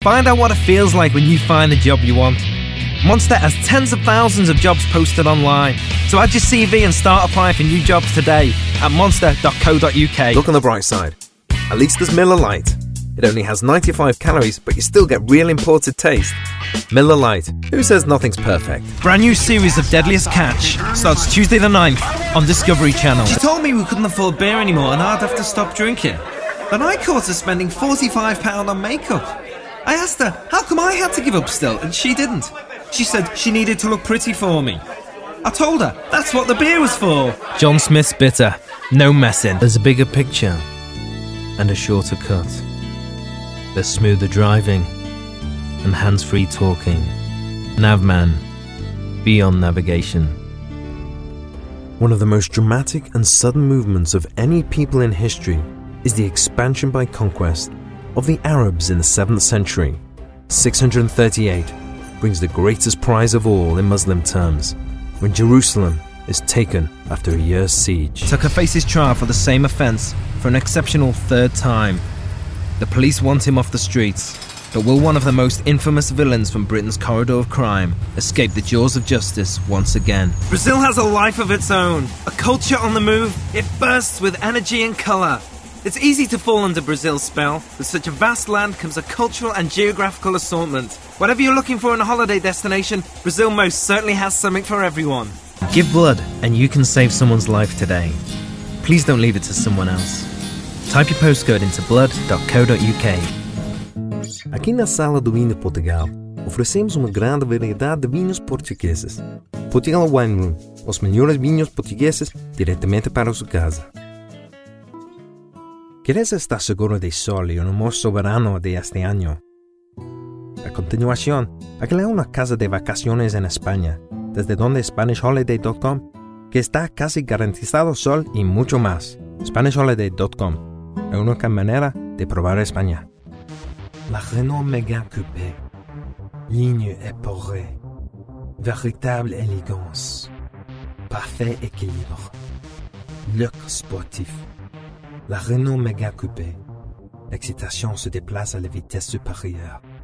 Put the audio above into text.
Find out what it feels like when you find the job you want. Monster has tens of thousands of jobs posted online. So add your CV and start applying for new jobs today at monster.co.uk. Look on the bright side. At least there's Miller Lite. It only has 95 calories, but you still get real imported taste. Miller Lite. Who says nothing's perfect? Brand new series of Deadliest Catch starts Tuesday the 9th on Discovery Channel. She told me we couldn't afford beer anymore and I'd have to stop drinking. Then I caught her spending £45 on makeup. I asked her how come I had to give up still and she didn't. She said she needed to look pretty for me. I told her that's what the beer was for. John Smith's Bitter. No messing. There's a bigger picture and a shorter cut. There's smoother driving and hands-free talking. Navman. Beyond navigation. One of the most dramatic and sudden movements of any people in history is the expansion by conquest of the Arabs in the 7th century. 638 brings the greatest prize of all in Muslim terms, when Jerusalem is taken after a year's siege. Tucker faces trial for the same offence for an exceptional third time. The police want him off the streets, but will one of the most infamous villains from Britain's corridor of crime escape the jaws of justice once again? Brazil has a life of its own, a culture on the move. It bursts with energy and colour. It's easy to fall under Brazil's spell. With such a vast land comes a cultural and geographical assortment. Whatever you're looking for in a holiday destination, Brazil most certainly has something for everyone. Give blood and you can save someone's life today. Please don't leave it to someone else. Type your postcode into blood.co.uk. Aqui na Sala do Vinho de Portugal, oferecemos uma grande variedade de vinhos portugueses. Portugal Wine Room, os melhores vinhos portugueses diretamente para su casa. ¿Quieres estar seguro del sol y un hermoso verano de este año? A continuación, alquila una casa de vacaciones en España, desde donde SpanishHoliday.com, que está casi garantizado sol y mucho más. SpanishHoliday.com, la única manera de probar España. La Renault Mégane Coupé, ligne épeurée, véritable élégance, parfait équilibre, look sportif. La Renault Mégane Coupé, l'excitation se déplace à la vitesse supérieure.